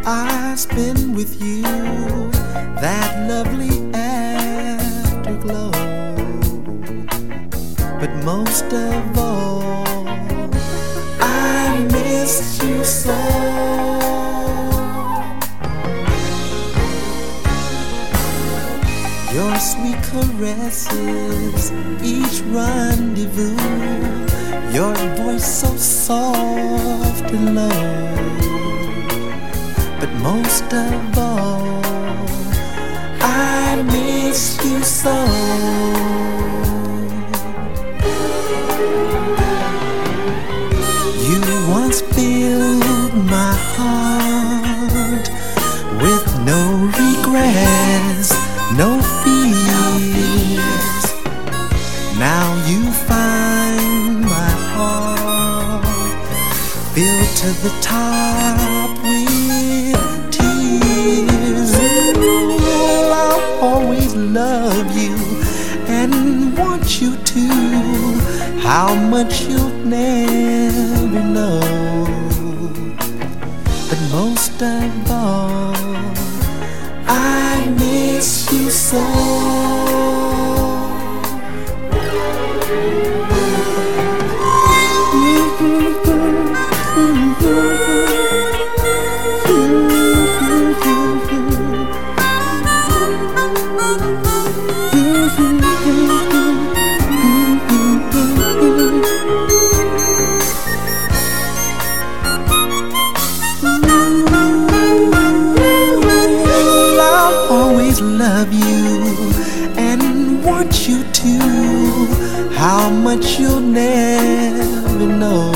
I spend with you that lovely afterglow. But most of all, I miss you so. Your sweet caresses, each rendezvous, your voice so soft and low. But most of all, I miss you so. You once filled my heart with no regrets, no fears. Now you find my heart filled to the top with tears. I'll always love you and want you to. How much you'll never know. But most of all, I miss you so. Love you and want you to. How much you'll never know.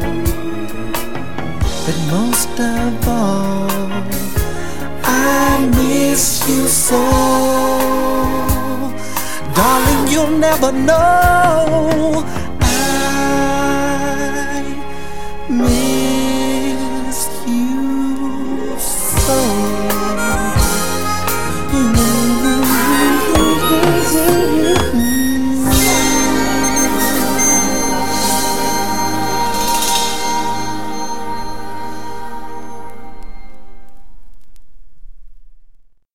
But most of all, I miss you so. Darling, you'll never know.